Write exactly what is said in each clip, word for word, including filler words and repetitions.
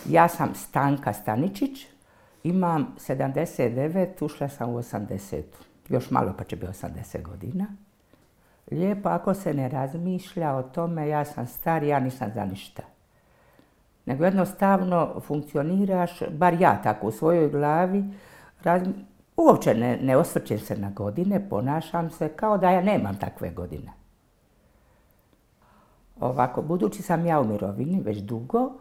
Ja sam Stanka Staničić, imam sedamdeset devet, ušla sam u osamdeset. Još malo pa će biti osamdeset godina. Lijepo, ako se ne razmišlja o tome, ja sam star, ja nisam za ništa. Nego jednostavno funkcioniraš, bar ja tako u svojoj glavi, raz, uopće ne, ne osvrćem se na godine, ponašam se kao da ja nemam takve godine. Ovako, budući sam ja u mirovini već dugo,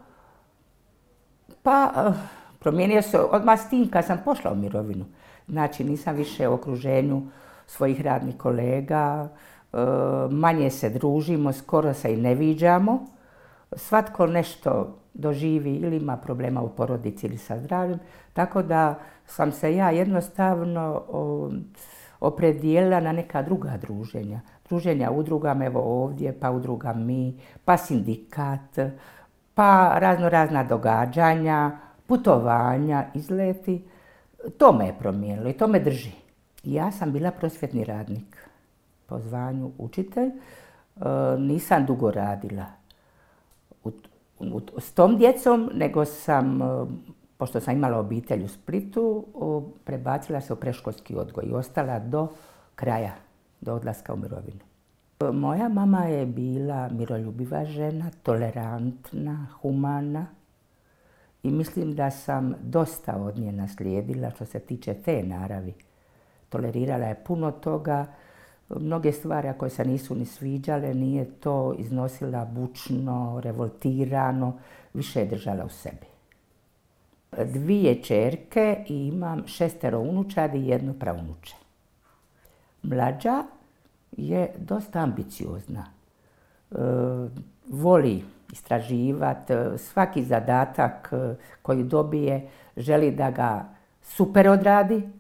pa uh, promijenio se odmah s tim kad sam pošla u mirovinu. Znači nisam više u okruženju svojih radnih kolega, uh, manje se družimo, skoro se i ne viđamo. Svatko nešto doživi ili ima problema u porodici ili sa zdravljem, tako da sam se ja jednostavno uh, opredijelila na neka druga druženja. Druženja udrugama, evo ovdje, pa udruga Mi, pa sindikat, pa razno razna događanja, putovanja, izleti. To me je promijenilo i to me drži. Ja sam bila prosvjetni radnik po zvanju učitelj, e, nisam dugo radila u, u, s tom djecom, nego sam, pošto sam imala obitelj u Splitu, prebacila se u predškolski odgoj i ostala do kraja, do odlaska u mirovinu. Moja mama je bila miroljubiva žena, tolerantna, humana i mislim da sam dosta od nje naslijedila što se tiče te naravi. Tolerirala je puno toga, mnoge stvari koje se nisu ni sviđale, nije to iznosila bučno, revoltirano, više je držala u sebi. Dvije ćerke i imam šestero unučadi i jedno praunuče. Mlađa je dosta ambiciozna. E, voli istraživati, svaki zadatak koji dobije želi da ga super odradi. E,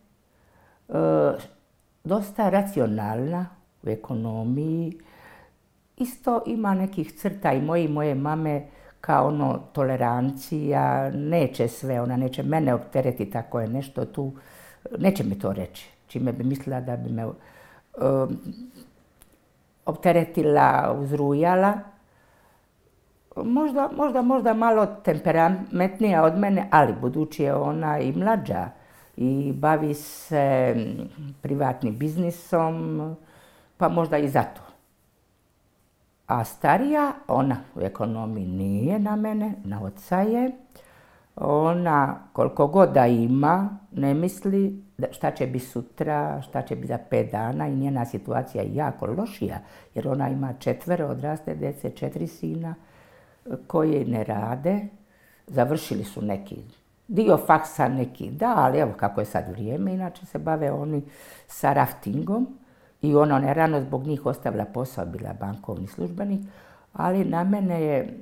dosta racionalna u ekonomiji. Isto ima nekih crta i moje i moje mame kao ono tolerancija, neće sve, ona neće mene opteretiti ako je nešto tu, neće mi to reći, čime bi mislila da bi me um, opteretila, uzrujala. Možda, možda, možda malo temperamentnija od mene, ali budući je ona i mlađa i bavi se privatnim biznisom, pa možda i zato. A starija, ona u ekonomiji nije na mene, na oca je. Ona koliko god da ima, ne misli šta će biti sutra, šta će biti za pet dana i njena situacija je jako lošija. Jer ona ima četvero odrasle djece, četiri sina koji ne rade. Završili su neki dio faksa, neki da, ali evo kako je sad vrijeme, inače se bave oni sa raftingom. I ona je rano zbog njih ostavila posao, bila bankovni službenik, ali na mene je, e,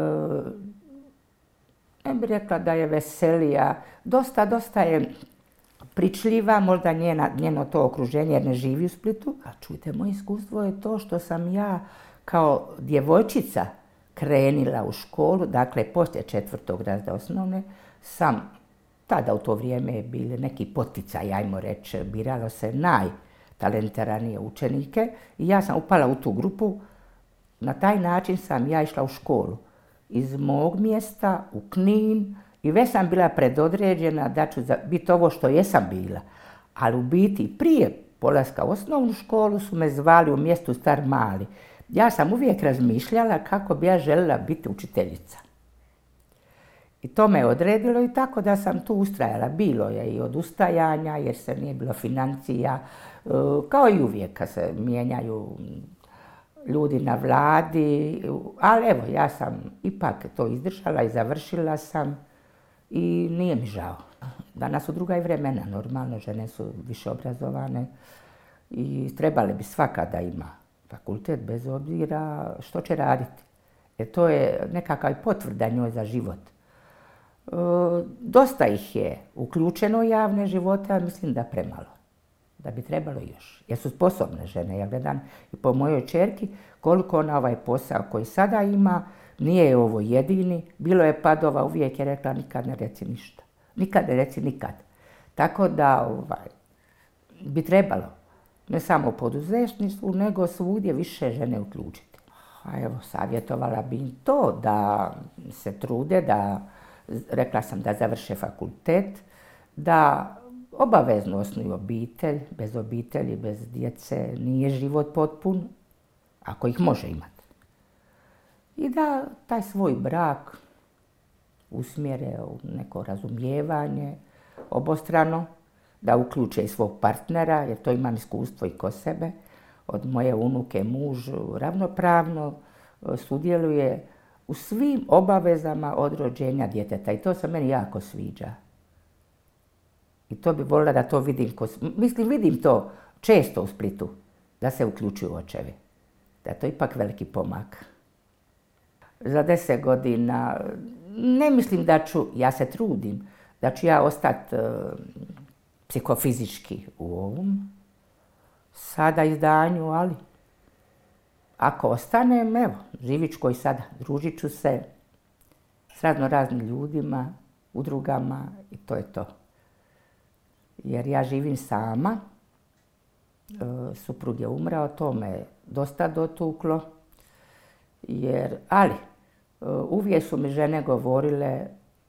ne bih rekla da je veselija, dosta, dosta je pričljiva, možda njena, njeno to okruženje jer ne živi u Splitu. A čujte, moje iskustvo je to što sam ja kao djevojčica krenila u školu, dakle poslije četvrtog razreda osnovne, sam, tada u to vrijeme je bili neki poticaj, ajmo reći, biralo se naj talentiranije učenike i ja sam upala u tu grupu. Na taj način sam ja išla u školu iz mog mjesta u Knin i već sam bila predodređena da ću biti ovo što jesam bila. Ali u biti prije polaska u osnovnu školu su me zvali u mjestu Star Mali. Ja sam uvijek razmišljala kako bi ja željela biti učiteljica. I to me odredilo i tako da sam tu ustrajala. Bilo je i odustajanja jer se nije bilo financija, kao i uvijek kad se mijenjaju ljudi na vladi. Ali evo, ja sam ipak to izdržala i završila sam i nije mi žao. Danas su druga i vremena, normalno, žene su više obrazovane i trebale bi svaka da ima fakultet bez obzira što će raditi. Jer to je nekakav potvrda njoj za život. E, dosta ih je uključeno u javne živote, ali mislim da premalo. Da bi trebalo još. Jer su sposobne žene. Ja gledam i po mojoj ćerki koliko ona ovaj posao koji sada ima, nije ovo jedini. Bilo je padova, uvijek je rekla nikad ne reci ništa. Nikad ne reci nikad. Tako da ovaj, bi trebalo ne samo u poduzetništvu, nego svugdje više žene uključiti. A evo, savjetovala bi im to da se trude, da rekla sam da završe fakultet, da obavezno osnuju obitelj, bez obitelji, bez djece nije život potpun, ako ih može imati. I da taj svoj brak usmjere u neko razumijevanje obostrano, da uključe i svog partnera, jer to imam iskustvo i kod sebe. Od moje unuke muž ravnopravno sudjeluje u svim obavezama od rođenja djeteta i to se meni jako sviđa. I to bi voljela da to vidim, mislim vidim to često u Splitu, da se uključuju očevi. Da je to ipak veliki pomak. Za deset godina ne mislim da ću, ja se trudim, da ću ja ostati uh, psihofizički u ovom sada izdanju, ali ako ostanem, evo, živit ću koji sada, družit ću se s razno raznim ljudima, udrugama i to je to. Jer ja živim sama, uh, suprug je umrao, to me dosta dotuklo, jer, ali uh, uvijek su mi žene govorile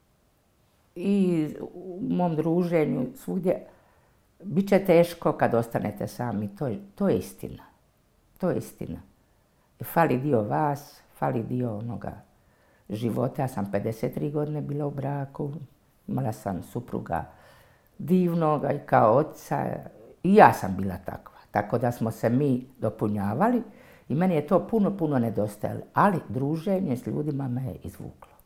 i u mom druženju svugdje, bit će teško kad ostanete sami, to je, to je istina, to je istina. Fali dio vas, fali dio onoga života, ja sam pedeset tri godine bila u braku, imala sam supruga divnoga i kao oca i ja sam bila takva, tako da smo se mi dopunjavali i meni je to puno, puno nedostajalo, ali druženje s ljudima me je izvuklo.